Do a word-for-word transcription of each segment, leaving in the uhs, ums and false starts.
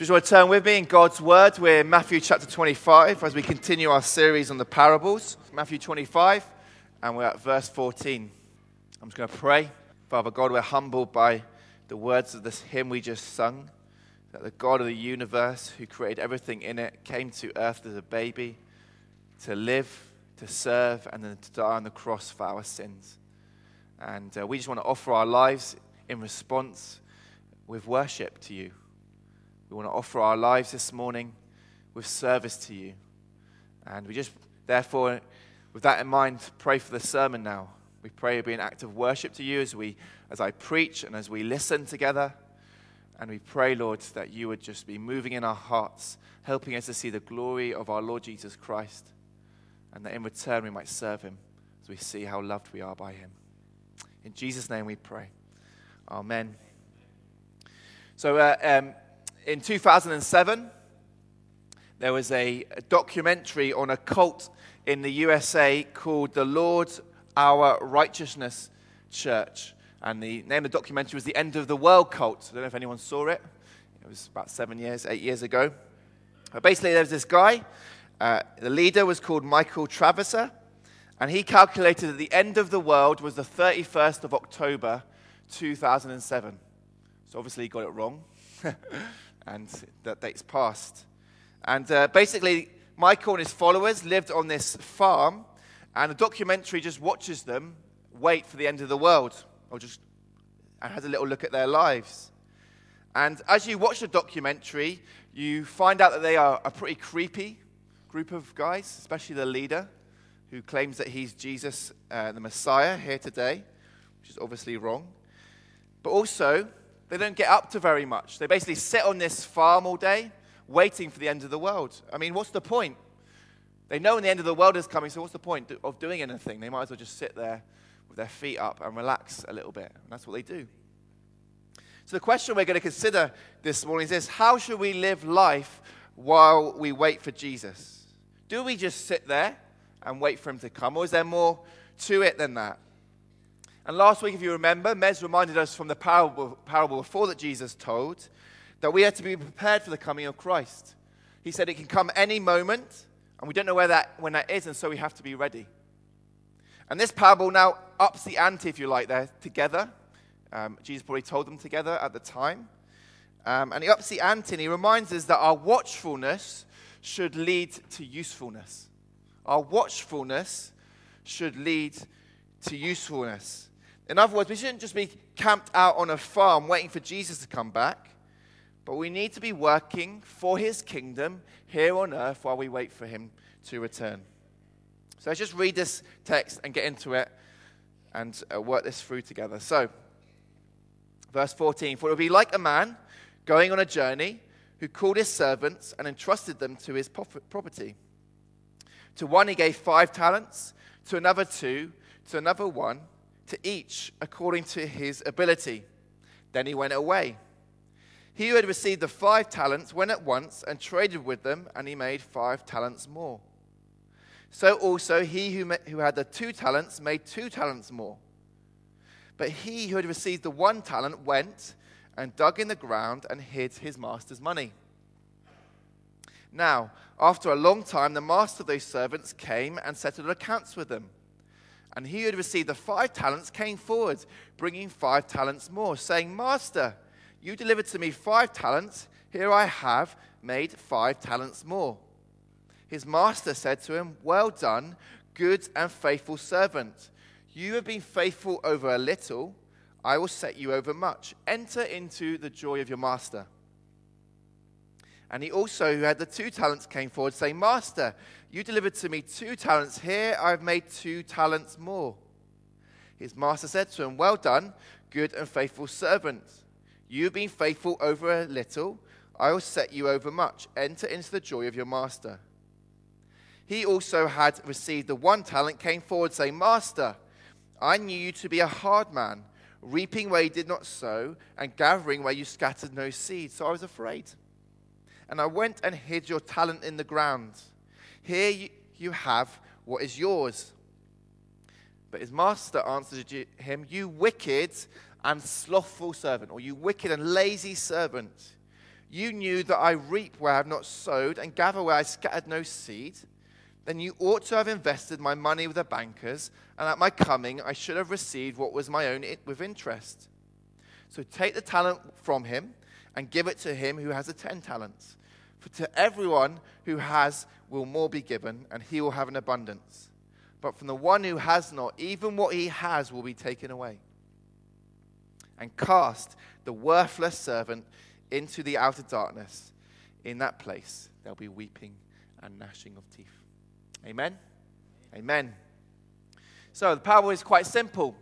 Just want to turn with me in God's Word. We're in Matthew chapter twenty-five as we continue our series on the parables. Matthew twenty-five, and we're at verse fourteen. I'm just going to pray. Father God, we're humbled by the words of this hymn we just sung, that the God of the universe, who created everything in it, came to earth as a baby to live, to serve, and then to die on the cross for our sins. And uh, we just want to offer our lives in response with worship to you. We want to offer our lives this morning with service to you. And we just, therefore, with that in mind, pray for the sermon now. We pray it'll be an act of worship to you as we, as I preach and as we listen together. And we pray, Lord, that you would just be moving in our hearts, helping us to see the glory of our Lord Jesus Christ. And that in return we might serve him as we see how loved we are by him. In Jesus' name we pray. Amen. So, uh, um, in two thousand seven, there was a, a documentary on a cult in the U S A called the Lord Our Righteousness Church. And the name of the documentary was The End of the World Cult. I don't know if anyone saw it. It was about seven years, eight years ago. But basically, there was this guy. Uh, the leader was called Michael Traverser. And he calculated that the end of the world was the thirty-first of October, two thousand seven. So obviously he got it wrong. And that date's passed. And uh, basically, Michael and his followers lived on this farm, and the documentary just watches them wait for the end of the world, or just and has a little look at their lives. And as you watch the documentary, you find out that they are a pretty creepy group of guys, especially the leader, who claims that he's Jesus, uh, the Messiah, here today, which is obviously wrong. But also, they don't get up to very much. They basically sit on this farm all day, waiting for the end of the world. I mean, what's the point? They know when the end of the world is coming, so what's the point of doing anything? They might as well just sit there with their feet up and relax a little bit. And that's what they do. So the question we're going to consider this morning is this: how should we live life while we wait for Jesus? Do we just sit there and wait for him to come, or is there more to it than that? And last week, if you remember, Mez reminded us from the parable, parable before that Jesus told that we had to be prepared for the coming of Christ. He said it can come any moment, and we don't know where that when that is, and so we have to be ready. And this parable now ups the ante, if you like, there together. Um, Jesus probably told them together at the time. Um, and he ups the ante, and he reminds us that our watchfulness should lead to usefulness. Our watchfulness should lead to usefulness. In other words, we shouldn't just be camped out on a farm waiting for Jesus to come back, but we need to be working for his kingdom here on earth while we wait for him to return. So let's just read this text and get into it and uh, work this through together. So, verse fourteen, for it will be like a man going on a journey who called his servants and entrusted them to his property. To one he gave five talents, to another two, to another one, to each according to his ability. Then he went away. He who had received the five talents went at once and traded with them, and he made five talents more. So also he who, who had the two talents made two talents more. But he who had received the one talent went and dug in the ground and hid his master's money. Now, after a long time, the master of those servants came and settled accounts with them. And he who had received the five talents came forward, bringing five talents more, saying, Master, you delivered to me five talents. Here I have made five talents more. His master said to him, Well done, good and faithful servant. You have been faithful over a little. I will set you over much. Enter into the joy of your master. And he also, who had the two talents, came forward, saying, Master, you delivered to me two talents. Here I have made two talents more. His master said to him, Well done, good and faithful servant. You have been faithful over a little. I will set you over much. Enter into the joy of your master. He also had received the one talent, came forward, saying, Master, I knew you to be a hard man, reaping where you did not sow, and gathering where you scattered no seed. So I was afraid. And I went and hid your talent in the ground. Here you, you have what is yours. But his master answered him, You wicked and slothful servant, or you wicked and lazy servant. You knew that I reap where I have not sowed and gather where I scattered no seed. Then you ought to have invested my money with the bankers, and at my coming I should have received what was my own with interest. So take the talent from him and give it to him who has the ten talents. For to everyone who has will more be given, and he will have an abundance. But from the one who has not, even what he has will be taken away. And cast the worthless servant into the outer darkness. In that place there'll be weeping and gnashing of teeth. Amen? Amen. So the parable is quite simple.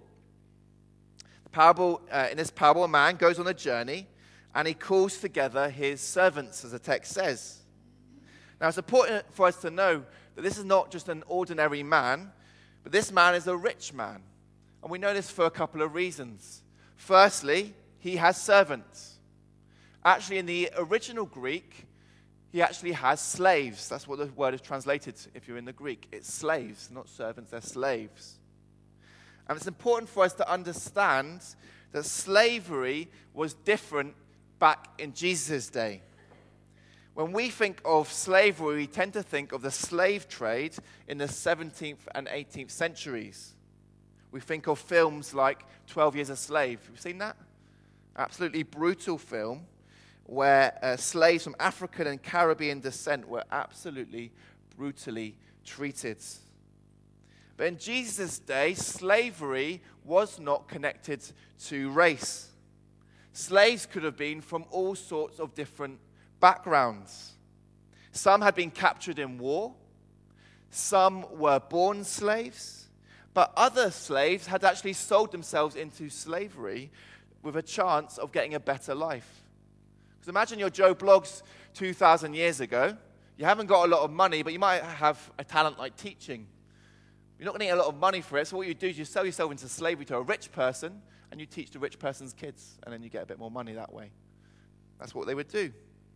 The parable, uh, in this parable, a man goes on a journey and he calls together his servants, as the text says. Now it's important for us to know that this is not just an ordinary man, but this man is a rich man. And we know this for a couple of reasons. Firstly, he has servants. Actually, in the original Greek, he actually has slaves. That's what the word is translated if you're in the Greek. It's slaves, not servants, they're slaves. And it's important for us to understand that slavery was different back in Jesus' day. When we think of slavery, we tend to think of the slave trade in the seventeenth and eighteenth centuries. We think of films like twelve Years a Slave. Have you seen that? Absolutely brutal film where uh, slaves from African and Caribbean descent were absolutely brutally treated. But in Jesus' day, slavery was not connected to race. Slaves could have been from all sorts of different backgrounds. Some had been captured in war. Some were born slaves. But other slaves had actually sold themselves into slavery with a chance of getting a better life. Because imagine you're Joe Bloggs two thousand years ago. You haven't got a lot of money, but you might have a talent like teaching. You're not going to get a lot of money for it, so what you do is you sell yourself into slavery to a rich person, and you teach the rich person's kids, and then you get a bit more money that way. That's what they would do.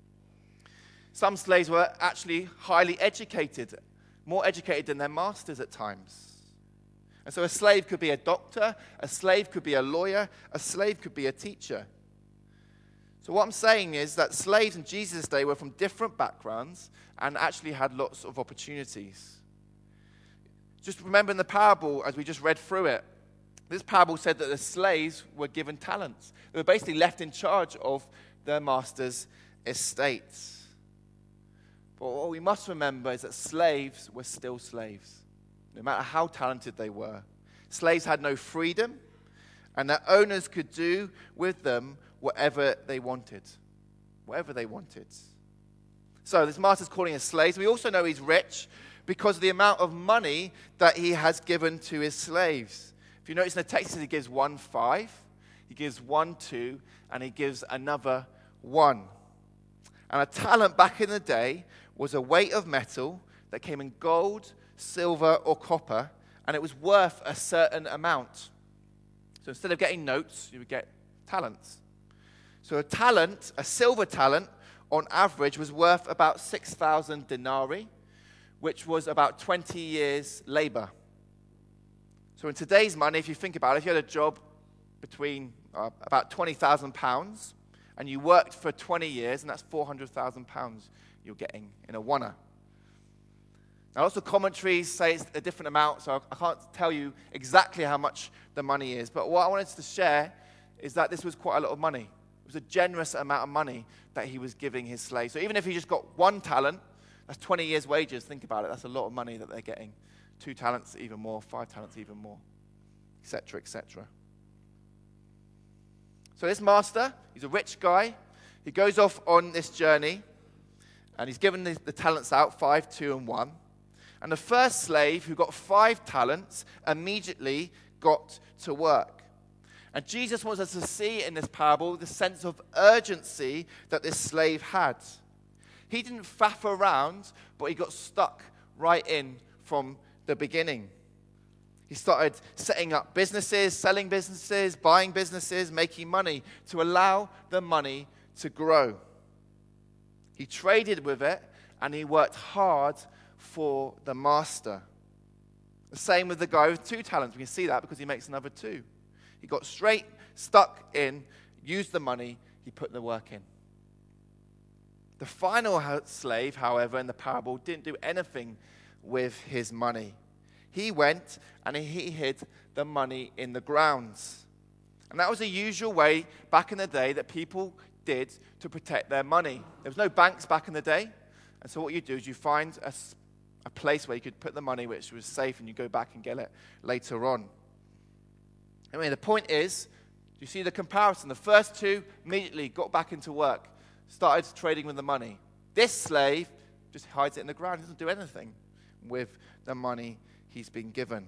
Some slaves were actually highly educated, more educated than their masters at times. And so a slave could be a doctor, a slave could be a lawyer, a slave could be a teacher. So what I'm saying is that slaves in Jesus' day were from different backgrounds and actually had lots of opportunities. Just remember in the parable, as we just read through it, this parable said that the slaves were given talents. They were basically left in charge of their master's estates. But what we must remember is that slaves were still slaves, no matter how talented they were. Slaves had no freedom, and their owners could do with them whatever they wanted. Whatever they wanted. So this master's calling us slaves. We also know he's rich because of the amount of money that he has given to his slaves. If you notice in the text, he gives one five, he gives one two, and he gives another one. And a talent back in the day was a weight of metal that came in gold, silver, or copper, and it was worth a certain amount. So instead of getting notes, you would get talents. So a talent, a silver talent, on average was worth about six thousand denarii, which was about twenty years' labor. So in today's money, if you think about it, if you had a job between uh, about twenty thousand pounds, and you worked for twenty years, and that's four hundred thousand pounds you're getting in a wanna. Now, lots of commentaries say it's a different amount, so I can't tell you exactly how much the money is. But what I wanted to share is that this was quite a lot of money. It was a generous amount of money that he was giving his slaves. So even if he just got one talent, that's twenty years' wages. Think about it. That's a lot of money that they're getting. Two talents, even more. Five talents, even more. et cetera, et cetera. So this master, he's a rich guy. He goes off on this journey, and he's given the, the talents out, five, two, and one. And the first slave, who got five talents, immediately got to work. And Jesus wants us to see in this parable the sense of urgency that this slave had. He didn't faff around, but he got stuck right in from the beginning. He started setting up businesses, selling businesses, buying businesses, making money to allow the money to grow. He traded with it, and he worked hard for the master. The same with the guy with two talents. We can see that because he makes another two. He got straight, stuck in, used the money, he put the work in. The final slave, however, in the parable, didn't do anything with his money. He went and he hid the money in the grounds. And that was a usual way back in the day that people did to protect their money. There was no banks back in the day. And so what you do is you find a, a place where you could put the money which was safe, and you go back and get it later on. I mean, the point is, you see the comparison. The first two immediately got back into work, started trading with the money. This slave just hides it in the ground. He doesn't do anything with the money he's been given.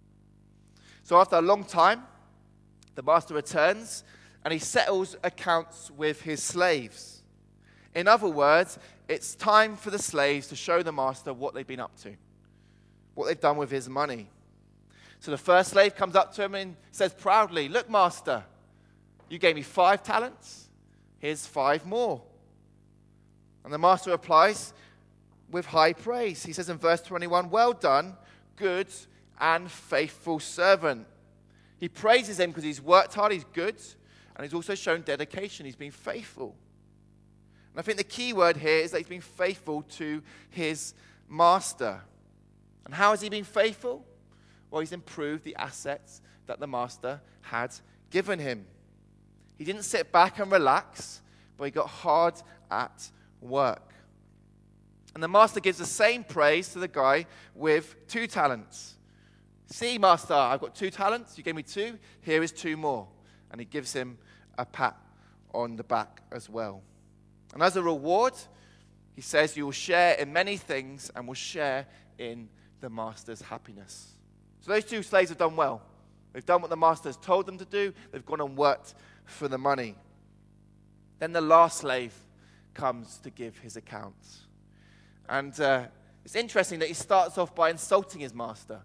So after a long time, the master returns and he settles accounts with his slaves. In other words, it's time for the slaves to show the master what they've been up to, what they've done with his money. So the first slave comes up to him and says proudly, "Look, master, you gave me five talents. Here's five more." And the master replies with high praise. He says in verse twenty-one, "Well done, good and faithful servant." He praises him because he's worked hard, he's good, and he's also shown dedication. He's been faithful. And I think the key word here is that he's been faithful to his master. And how has he been faithful? Well, he's improved the assets that the master had given him. He didn't sit back and relax, but he got hard at work. And the master gives the same praise to the guy with two talents. "See, master, I've got two talents. You gave me two. Here is two more." And he gives him a pat on the back as well. And as a reward, he says, "You will share in many things and will share in the master's happiness." So those two slaves have done well. They've done what the master has told them to do. They've gone and worked for the money. Then the last slave comes to give his account. And uh, it's interesting that he starts off by insulting his master.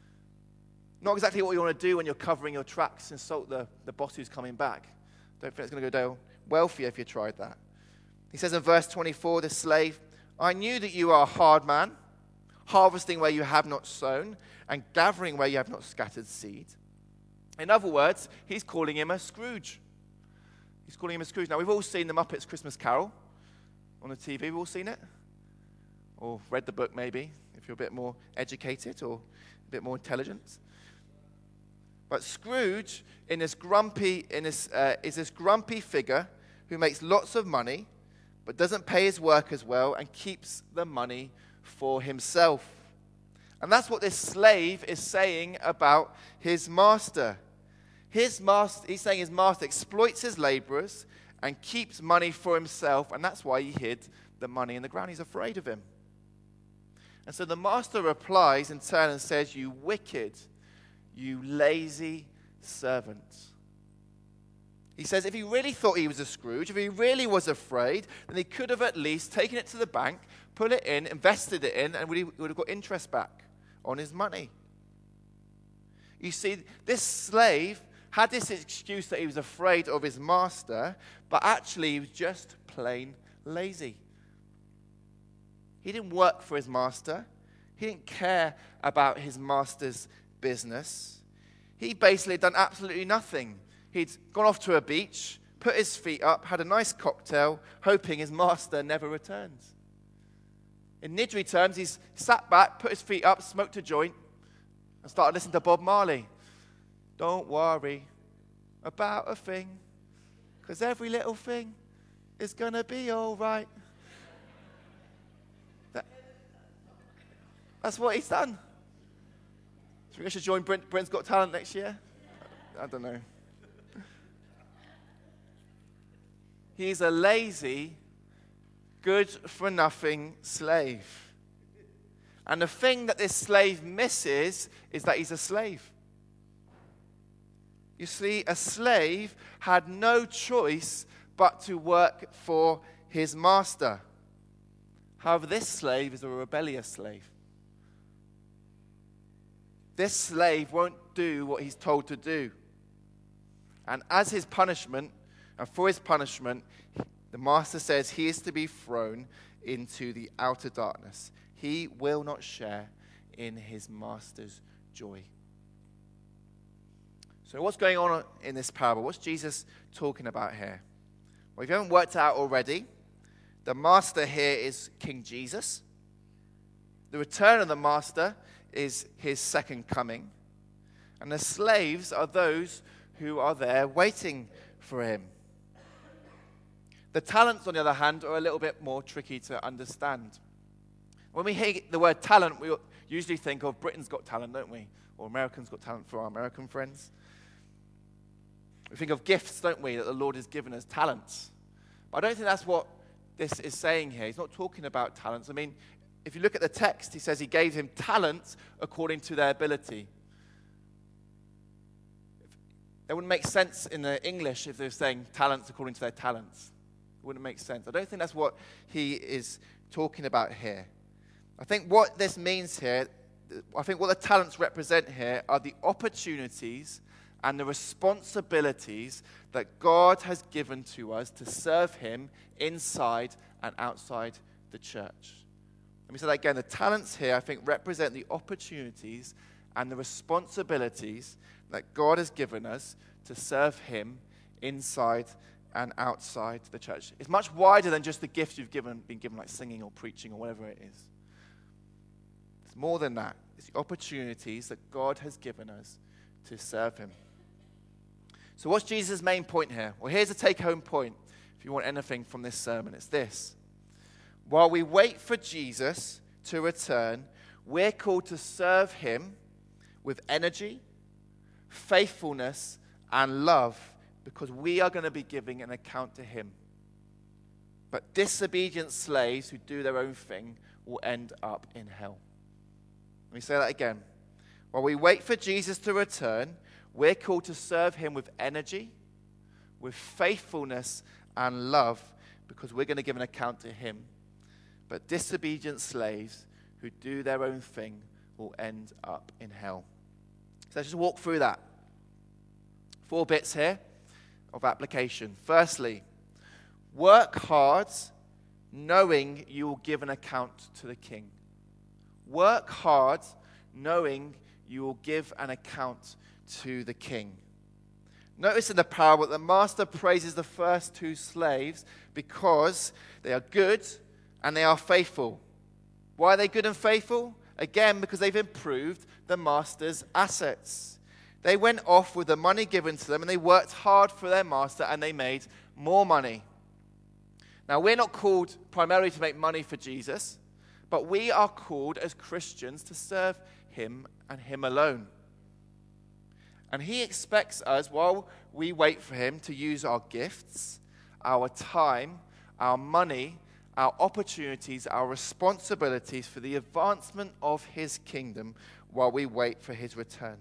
Not exactly what you want to do when you're covering your tracks, insult the, the boss who's coming back. Don't think it's going to go down well for you if you tried that. He says in verse twenty-four, the slave, "I knew that you are a hard man, harvesting where you have not sown, and gathering where you have not scattered seed." In other words, he's calling him a Scrooge. He's calling him a Scrooge. Now, we've all seen the Muppets Christmas Carol on the T V. We've all seen it? Or read the book, maybe, if you're a bit more educated or a bit more intelligent. But Scrooge in this grumpy, in this, uh, is this grumpy figure who makes lots of money, but doesn't pay his workers well and keeps the money for himself. And that's what this slave is saying about his master. His master, he's saying his master exploits his laborers and keeps money for himself, and that's why he hid the money in the ground. He's afraid of him. And so the master replies in turn and says, "You wicked, you lazy servant." He says if he really thought he was a Scrooge, if he really was afraid, then he could have at least taken it to the bank, put it in, invested it in, and would would have got interest back on his money. You see, this slave had this excuse that he was afraid of his master, but actually he was just plain lazy. He didn't work for his master. He didn't care about his master's business. He basically had done absolutely nothing. He'd gone off to a beach, put his feet up, had a nice cocktail, hoping his master never returns. In Nidri terms, he's sat back, put his feet up, smoked a joint, and started listening to Bob Marley. "Don't worry about a thing, because every little thing is going to be all right." That, that's what he's done. So we should join Brent, Brent's Got Talent next year? I don't know. He's a lazy, good-for-nothing slave. And the thing that this slave misses is that he's a slave. You see, a slave had no choice but to work for his master. However, this slave is a rebellious slave. This slave won't do what he's told to do. And as his punishment, and for his punishment, the master says he is to be thrown into the outer darkness. He will not share in his master's joy. So what's going on in this parable? What's Jesus talking about here? Well, if you haven't worked out already, The master here is King Jesus. The return of the master is his second coming. And the slaves are those who are there waiting for him. The talents, on the other hand, are a little bit more tricky to understand. When we hear the word talent, we usually think of Britain's Got Talent, don't we? Or Americans Got Talent for our American friends. We think of gifts, don't we, that the Lord has given us, talents. But I don't think that's what this is saying here. He's not talking about talents. I mean, if you look at the text, he says he gave him talents according to their ability. It wouldn't make sense in the English if they were saying talents according to their talents. It wouldn't make sense. I don't think that's what he is talking about here. I think what this means here, I think what the talents represent here are the opportunities and the responsibilities that God has given to us to serve him inside and outside the church. Let me say that again. The talents here, I think, represent the opportunities and the responsibilities that God has given us to serve him inside and outside the church. It's much wider than just the gifts you've given, been given, like singing or preaching or whatever it is. It's more than that. It's the opportunities that God has given us to serve him. So what's Jesus' main point here? Well, here's a take-home point if you want anything from this sermon. It's this. While we wait for Jesus to return, we're called to serve him with energy, faithfulness, and love, because we are going to be giving an account to him. But disobedient slaves who do their own thing will end up in hell. Let me say that again. While we wait for Jesus to return, we're called to serve him with energy, with faithfulness, and love, because we're going to give an account to him. But disobedient slaves who do their own thing will end up in hell. So let's just walk through that. Four bits here of application. Firstly, work hard knowing you will give an account to the king. Work hard knowing you will give an account to the king. Notice in the parable that the master praises the first two slaves because they are good and they are faithful. Why are they good and faithful? Again, because they've improved the master's assets. They went off with the money given to them and they worked hard for their master and they made more money. Now, we're not called primarily to make money for Jesus, but we are called as Christians to serve him and him alone. And he expects us, while we wait for him, to use our gifts, our time, our money, our opportunities, our responsibilities for the advancement of his kingdom while we wait for his return.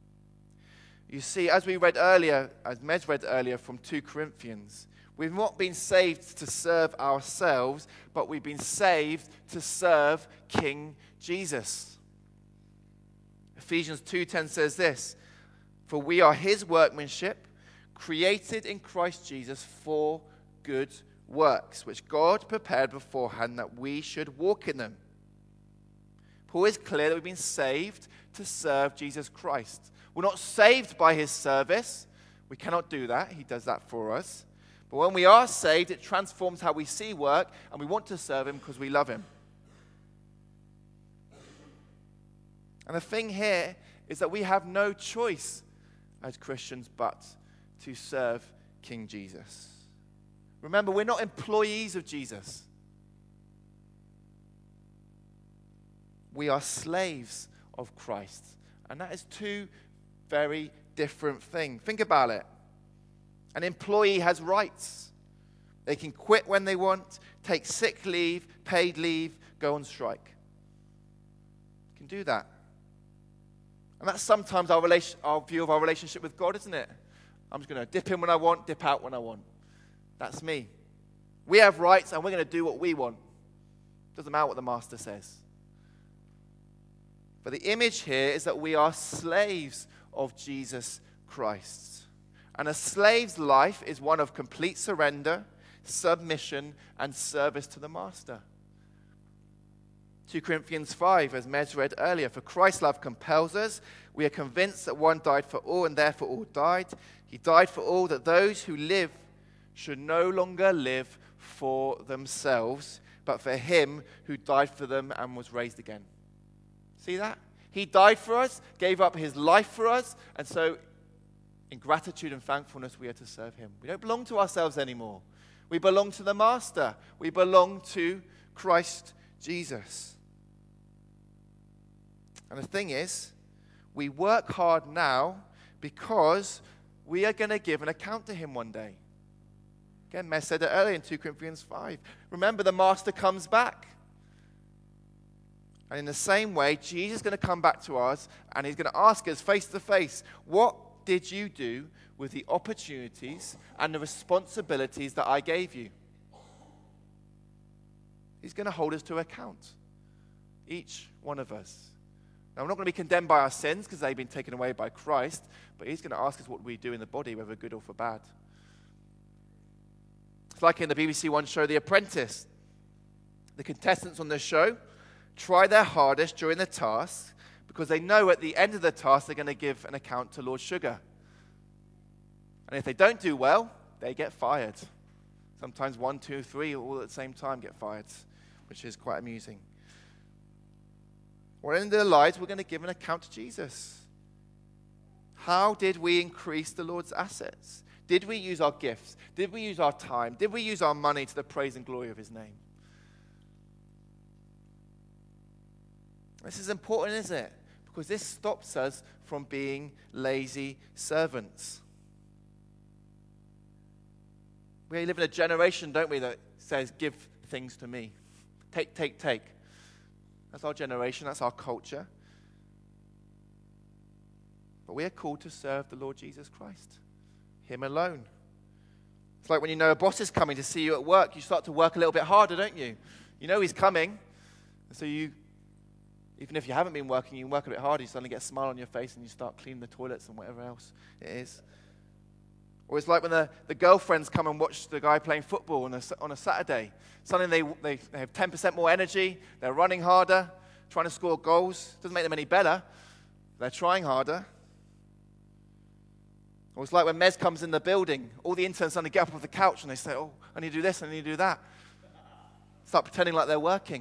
You see, as we read earlier, as Mez read earlier from Second Corinthians, we've not been saved to serve ourselves, but we've been saved to serve King Jesus. Ephesians two ten says this, "For we are his workmanship, created in Christ Jesus for good works, which God prepared beforehand that we should walk in them." Paul is clear that we've been saved to serve Jesus Christ. We're not saved by his service. We cannot do that. He does that for us. But when we are saved, it transforms how we see work, and we want to serve him because we love him. And the thing here is that we have no choice as Christians but to serve King Jesus. Remember, we're not employees of Jesus. We are slaves of Christ. And that is two very different things. Think about it. An employee has rights. They can quit when they want, take sick leave, paid leave, go on strike. You can do that. And that's sometimes our, relation, our view of our relationship with God, isn't it? I'm just going to dip in when I want, dip out when I want. That's me. We have rights and we're going to do what we want. Doesn't matter what the master says. But the image here is that we are slaves of Jesus Christ. And a slave's life is one of complete surrender, submission, and service to the master. Second Corinthians five, as Mez read earlier, "For Christ's love compels us. We are convinced that one died for all, and therefore all died. He died for all, that those who live should no longer live for themselves, but for him who died for them and was raised again. See that? He died for us, gave up his life for us, and so in gratitude and thankfulness, we are to serve him. We don't belong to ourselves anymore. We belong to the Master. We belong to Christ Jesus. And the thing is, we work hard now because we are going to give an account to him one day. Again, Mez said it earlier in two Corinthians five. Remember, the Master comes back. And in the same way, Jesus is going to come back to us and he's going to ask us face to face, what did you do with the opportunities and the responsibilities that I gave you? He's going to hold us to account, each one of us. Now, we're not going to be condemned by our sins because they've been taken away by Christ, but he's going to ask us what we do in the body, whether good or for bad. It's like in the B B C One show, The Apprentice. The contestants on the show try their hardest during the task because they know at the end of the task they're going to give an account to Lord Sugar. And if they don't do well, they get fired. Sometimes one, two, three, all at the same time get fired, which is quite amusing. Well, in their lives, we're going to give an account to Jesus. How did we increase the Lord's assets? Did we use our gifts? Did we use our time? Did we use our money to the praise and glory of his name? This is important, isn't it? Because this stops us from being lazy servants. We live in a generation, don't we, that says, give things to me. Take, take, take. That's our generation. That's our culture. But we are called to serve the Lord Jesus Christ. Him alone. It's like when you know a boss is coming to see you at work, you start to work a little bit harder, don't you? You know he's coming. And so you, even if you haven't been working, you work a bit harder. You suddenly get a smile on your face and you start cleaning the toilets and whatever else it is. Or it's like when the, the girlfriends come and watch the guy playing football on a, on a Saturday. Suddenly they, they, they have ten percent more energy. They're running harder, trying to score goals. Doesn't make them any better. They're trying harder. Or it's like when Mez comes in the building. All the interns suddenly get up off the couch and they say, oh, I need to do this, I need to do that. Start pretending like they're working.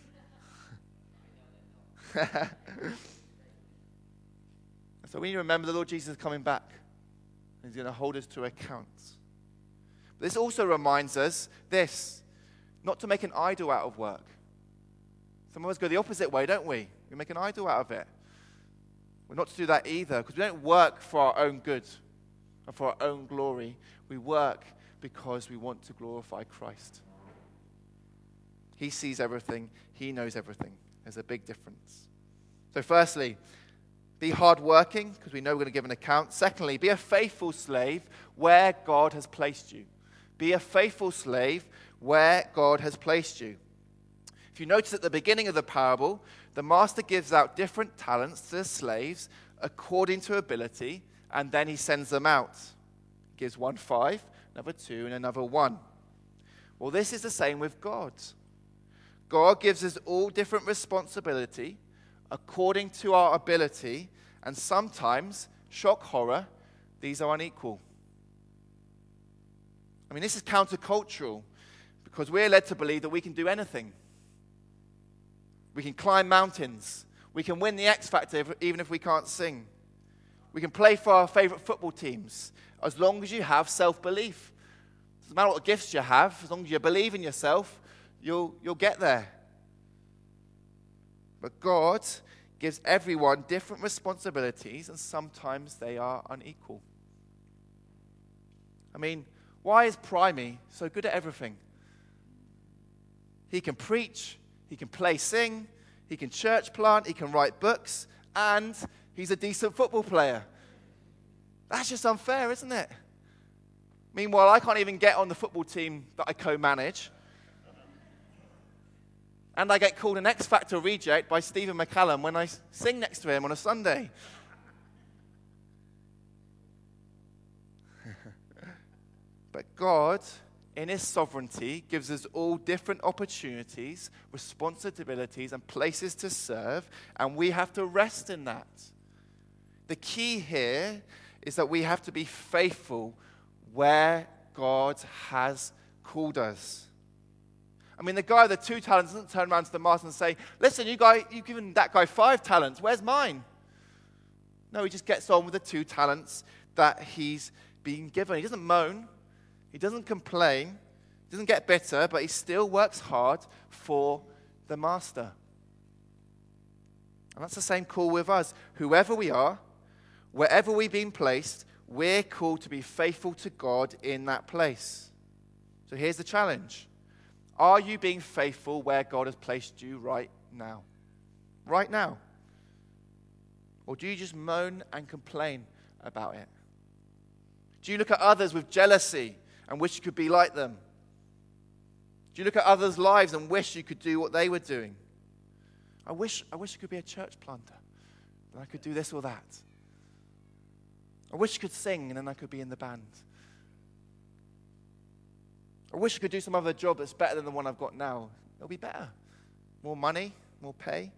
So we need to remember the Lord Jesus is coming back. He's going to hold us to account. But this also reminds us this, not to make an idol out of work. Some of us go the opposite way, don't we? We make an idol out of it. We're not to do that either, because we don't work for our own good and for our own glory. We work because we want to glorify Christ. He sees everything. He knows everything. There's a big difference. So firstly, be hardworking, because we know we're going to give an account. Secondly, be a faithful slave where God has placed you. Be a faithful slave where God has placed you. If you notice at the beginning of the parable, the master gives out different talents to the slaves according to ability, and then he sends them out. He gives one five, another two, and another one. Well, this is the same with God. God gives us all different responsibility according to our ability, and sometimes, shock horror, these are unequal. I mean, this is countercultural because we're led to believe that we can do anything. We can climb mountains. We can win the X Factor even if we can't sing. We can play for our favorite football teams as long as you have self-belief. It doesn't matter what gifts you have, as long as you believe in yourself, you'll, you'll get there. But God gives everyone different responsibilities, and sometimes they are unequal. I mean, why is Primey so good at everything? He can preach, he can play sing, he can church plant, he can write books, and he's a decent football player. That's just unfair, isn't it? Meanwhile, I can't even get on the football team that I co-manage. And I get called an X Factor reject by Stephen McCallum when I sing next to him on a Sunday. But God, in his sovereignty, gives us all different opportunities, responsibilities, and places to serve, and we have to rest in that. The key here is that we have to be faithful where God has called us. I mean, the guy with the two talents doesn't turn around to the master and say, listen, you guy, you've given that guy five talents. Where's mine? No, he just gets on with the two talents that he's been given. He doesn't moan. He doesn't complain. He doesn't get bitter, but he still works hard for the master. And that's the same call with us. Whoever we are, wherever we've been placed, we're called to be faithful to God in that place. So here's the challenge. Are you being faithful where God has placed you right now? Right now? Or do you just moan and complain about it? Do you look at others with jealousy and wish you could be like them? Do you look at others' lives and wish you could do what they were doing? I wish I wish I could be a church planter, and I could do this or that. I wish I could sing, and then I could be in the band. I wish I could do some other job that's better than the one I've got now. It'll be better. More money, more pay.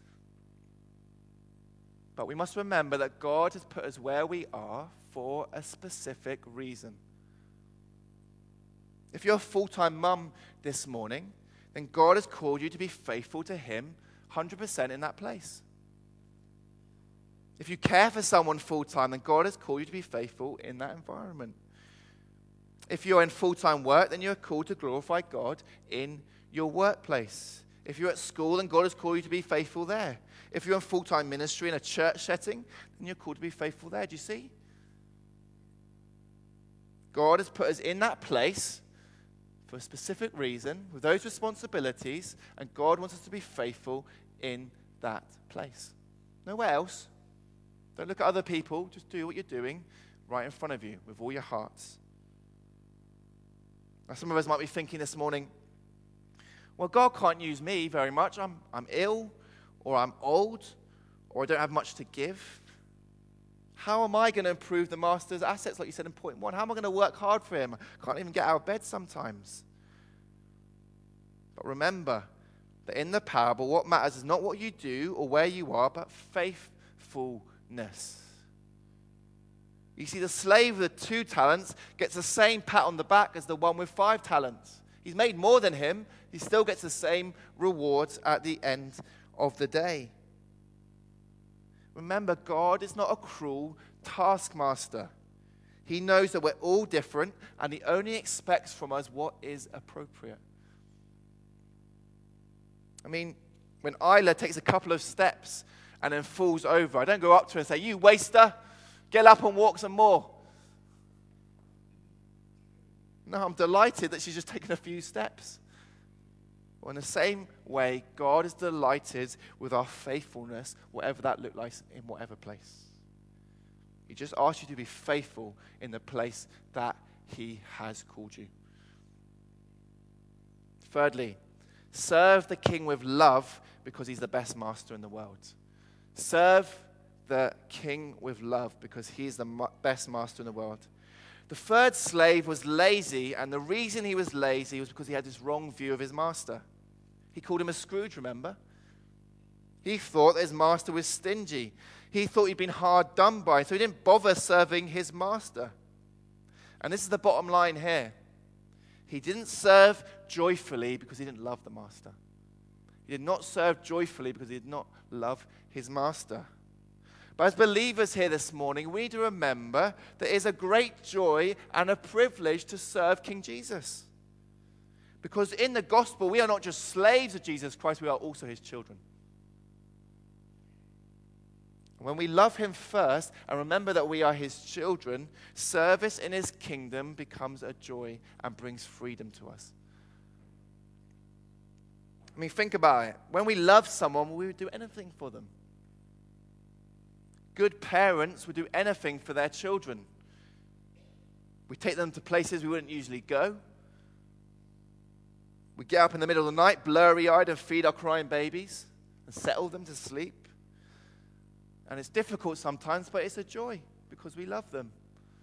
But we must remember that God has put us where we are for a specific reason. If you're a full-time mum this morning, then God has called you to be faithful to Him one hundred percent in that place. If you care for someone full-time, then God has called you to be faithful in that environment. If you're in full-time work, then you're called to glorify God in your workplace. If you're at school, then God has called you to be faithful there. If you're in full-time ministry in a church setting, then you're called to be faithful there. Do you see? God has put us in that place for a specific reason, with those responsibilities, and God wants us to be faithful in that place. Nowhere else. Don't look at other people. Just do what you're doing right in front of you with all your hearts. Now, some of us might be thinking this morning, well, God can't use me very much. I'm, I'm ill, or I'm old, or I don't have much to give. How am I going to improve the master's assets, like you said in point one? How am I going to work hard for him? I can't even get out of bed sometimes. But remember that in the parable, what matters is not what you do or where you are, but faithfulness. You see, the slave with the two talents gets the same pat on the back as the one with five talents. He's made more than him. He still gets the same rewards at the end of the day. Remember, God is not a cruel taskmaster. He knows that we're all different, and he only expects from us what is appropriate. I mean, when Isla takes a couple of steps and then falls over, I don't go up to her and say, "You waster, get up and walk some more." No, I'm delighted that she's just taken a few steps. Well, in the same way, God is delighted with our faithfulness, whatever that looks like in whatever place. He just asks you to be faithful in the place that he has called you. Thirdly, serve the king with love because he's the best master in the world. Serve the king with love because he's the best master in the world. The third slave was lazy, and the reason he was lazy was because he had this wrong view of his master. He called him a Scrooge, remember? He thought that his master was stingy. He thought he'd been hard done by, so he didn't bother serving his master. And this is the bottom line here. He didn't serve joyfully because he didn't love the master. He did not serve joyfully because he did not love his master. But as believers here this morning, we need to remember that it is a great joy and a privilege to serve King Jesus. Because in the gospel, we are not just slaves of Jesus Christ, we are also his children. When we love him first and remember that we are his children, service in his kingdom becomes a joy and brings freedom to us. I mean, think about it. When we love someone, we would do anything for them. Good parents would do anything for their children. We take them to places we wouldn't usually go. We get up in the middle of the night, blurry-eyed, and feed our crying babies and settle them to sleep. And it's difficult sometimes, but it's a joy because we love them.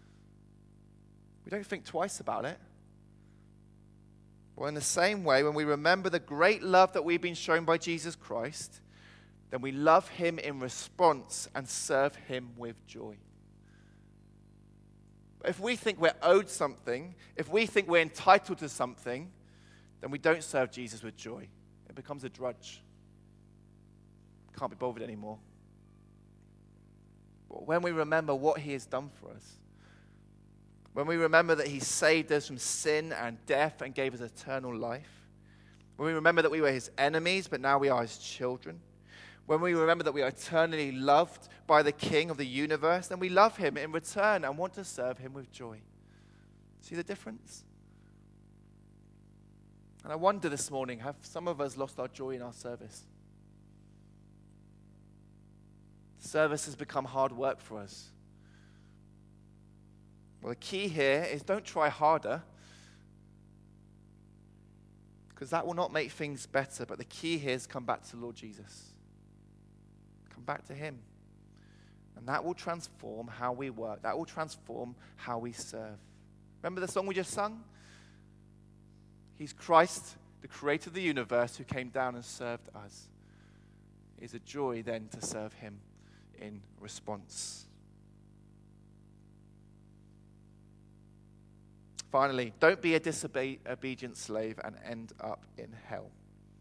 We don't think twice about it. Well, in the same way, when we remember the great love that we've been shown by Jesus Christ, then we love him in response and serve him with joy. But if we think we're owed something, if we think we're entitled to something, then we don't serve Jesus with joy. It becomes a drudge. Can't be bothered anymore. But when we remember what he has done for us, when we remember that he saved us from sin and death and gave us eternal life, when we remember that we were his enemies, but now we are his children, when we remember that we are eternally loved by the King of the universe, then we love him in return and want to serve him with joy. See the difference? And I wonder this morning, have some of us lost our joy in our service? Service has become hard work for us. Well, the key here is don't try harder, because that will not make things better. But the key here is come back to the Lord Jesus. Come back to him. And that will transform how we work. That will transform how we serve. Remember the song we just sung? He's Christ, the creator of the universe, who came down and served us. It is a joy then to serve him in response. Finally, don't be a disobedient slave and end up in hell.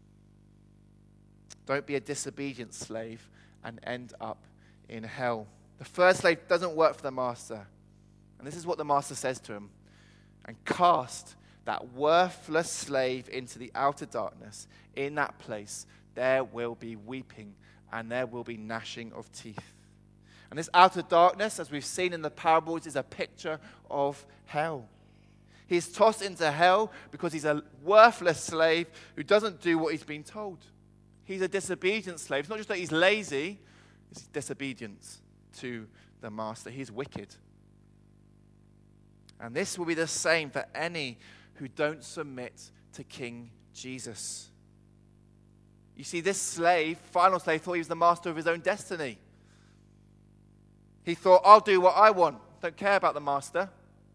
Don't be a disobedient slave and end up in hell. The first slave doesn't work for the master. And this is what the master says to him. And cast that worthless slave into the outer darkness. In that place, there will be weeping and there will be gnashing of teeth. And this outer darkness, as we've seen in the parables, is a picture of hell. He's tossed into hell because he's a worthless slave who doesn't do what he's been told. He's a disobedient slave. It's not just that he's lazy, it's disobedience to the master. He's wicked. And this will be the same for any who don't submit to King Jesus. You see, this slave, final slave, thought he was the master of his own destiny. He thought, I'll do what I want. Don't care about the master.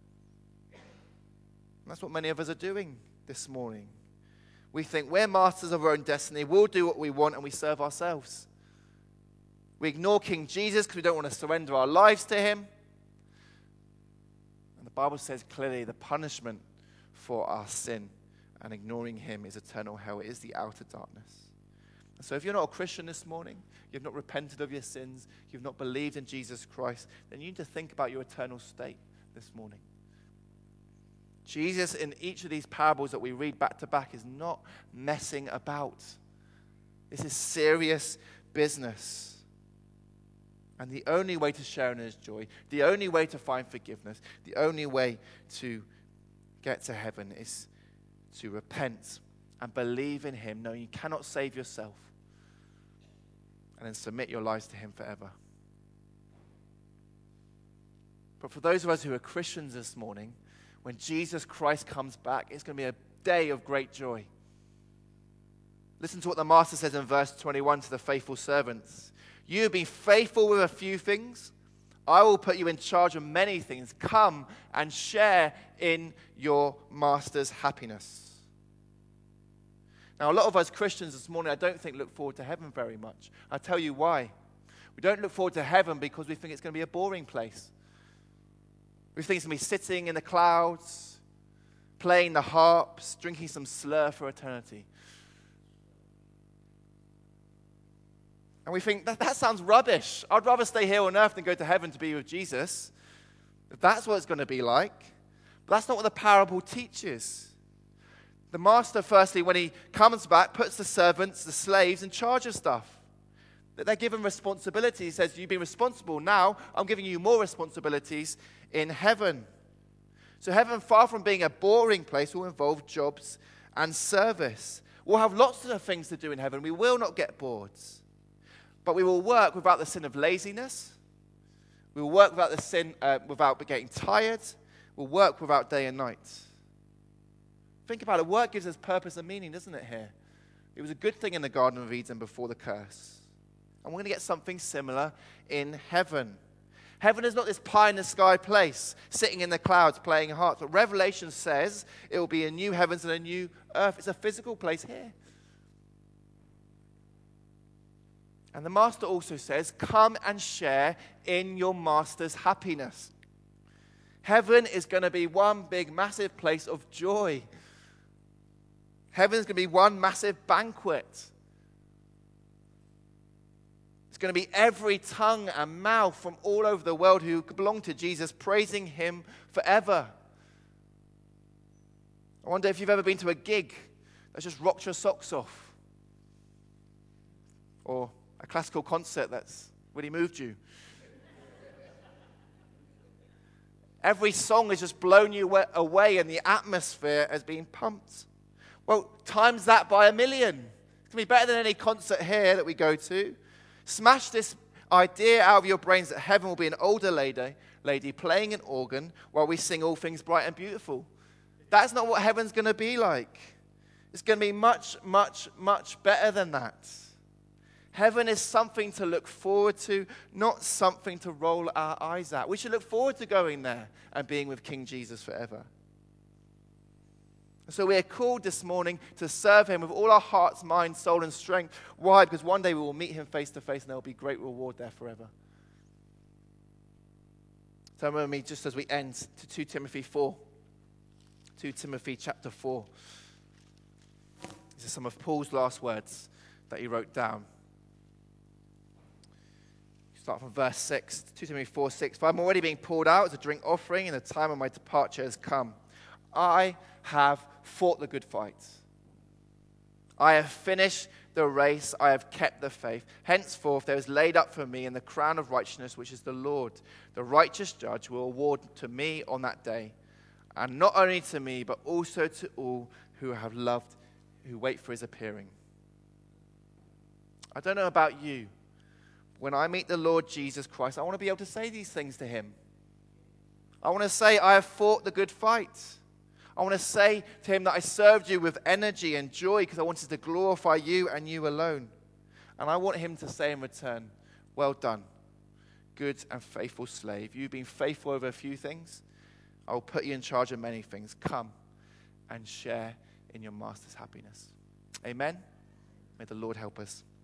And that's what many of us are doing this morning. We think we're masters of our own destiny. We'll do what we want and we serve ourselves. We ignore King Jesus because we don't want to surrender our lives to him. And the Bible says clearly the punishment for our sin and ignoring him is eternal hell. It is the outer darkness. So if you're not a Christian this morning, you've not repented of your sins, you've not believed in Jesus Christ, then you need to think about your eternal state this morning. Jesus, in each of these parables that we read back to back, is not messing about. This is serious business. And the only way to share in his joy, the only way to find forgiveness, the only way to get to heaven is to repent and believe in him, knowing you cannot save yourself, and then submit your lives to him forever. But for those of us who are Christians this morning, when Jesus Christ comes back, it's going to be a day of great joy. Listen to what the master says in verse twenty-one to the faithful servants. You have been faithful with a few things. I will put you in charge of many things. Come and share in your master's happiness. Now, a lot of us Christians this morning, I don't think, look forward to heaven very much. I'll tell you why. We don't look forward to heaven because we think it's going to be a boring place. We think it's going to be sitting in the clouds, playing the harps, drinking some slur for eternity. And we think, that, that sounds rubbish. I'd rather stay here on earth than go to heaven to be with Jesus. If that's what it's going to be like. But that's not what the parable teaches. The master, firstly, when he comes back, puts the servants, the slaves, in charge of stuff. That they're given responsibility. He says, you've been responsible. Now I'm giving you more responsibilities in heaven. So heaven, far from being a boring place, will involve jobs and service. We'll have lots of things to do in heaven. We will not get bored. But we will work without the sin of laziness. We will work without the sin, uh, without getting tired. We'll work without day and night. Think about it. Work gives us purpose and meaning, doesn't it, here? It was a good thing in the Garden of Eden before the curse. And we're going to get something similar in heaven. Heaven is not this pie-in-the-sky place, sitting in the clouds, playing harps. But Revelation says it will be a new heavens and a new earth. It's a physical place here. And the master also says, come and share in your master's happiness. Heaven is going to be one big, massive place of joy. Heaven is going to be one massive banquet. It's going to be every tongue and mouth from all over the world who belong to Jesus praising him forever. I wonder if you've ever been to a gig that's just rocked your socks off. Or a classical concert that's really moved you. Every song has just blown you away and the atmosphere has been pumped. Well, times that by a million. It's going to be better than any concert here that we go to. Smash this idea out of your brains that heaven will be an older lady, lady playing an organ while we sing all things bright and beautiful. That's not what heaven's going to be like. It's going to be much, much, much better than that. Heaven is something to look forward to, not something to roll our eyes at. We should look forward to going there and being with King Jesus forever. So we are called this morning to serve him with all our hearts, mind, soul, and strength. Why? Because one day we will meet him face to face and there will be great reward there forever. Turn with me just as we end to Second Timothy four. Second Timothy chapter four. These are some of Paul's last words that he wrote down. Start from verse six, Second Timothy four, six. For I'm already being poured out as a drink offering, and the time of my departure has come. I have fought the good fight. I have finished the race. I have kept the faith. Henceforth there is laid up for me in the crown of righteousness, which is the Lord. The righteous judge will award to me on that day. And not only to me, but also to all who have loved, who wait for his appearing. I don't know about you. When I meet the Lord Jesus Christ, I want to be able to say these things to him. I want to say, I have fought the good fight. I want to say to him that I served you with energy and joy because I wanted to glorify you and you alone. And I want him to say in return, well done, good and faithful slave. You've been faithful over a few things. I will put you in charge of many things. Come and share in your master's happiness. Amen. May the Lord help us.